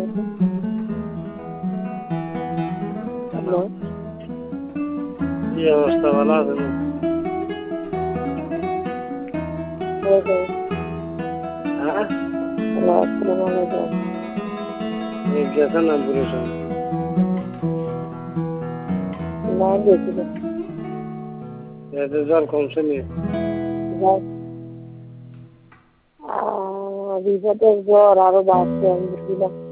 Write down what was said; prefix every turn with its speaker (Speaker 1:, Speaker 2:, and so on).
Speaker 1: Hello,
Speaker 2: কি অবস্থা, ভালো আছেন? হ্যাঁ,
Speaker 1: আসসালামু আলাইকুম।
Speaker 2: গেছেন না বুড়ির সঙ্গে?
Speaker 1: না গেছিল,
Speaker 2: এতে জল কমছে নি?
Speaker 1: বিপদের জ্বর আরো বাড়ছে, আমি বুঝলাম।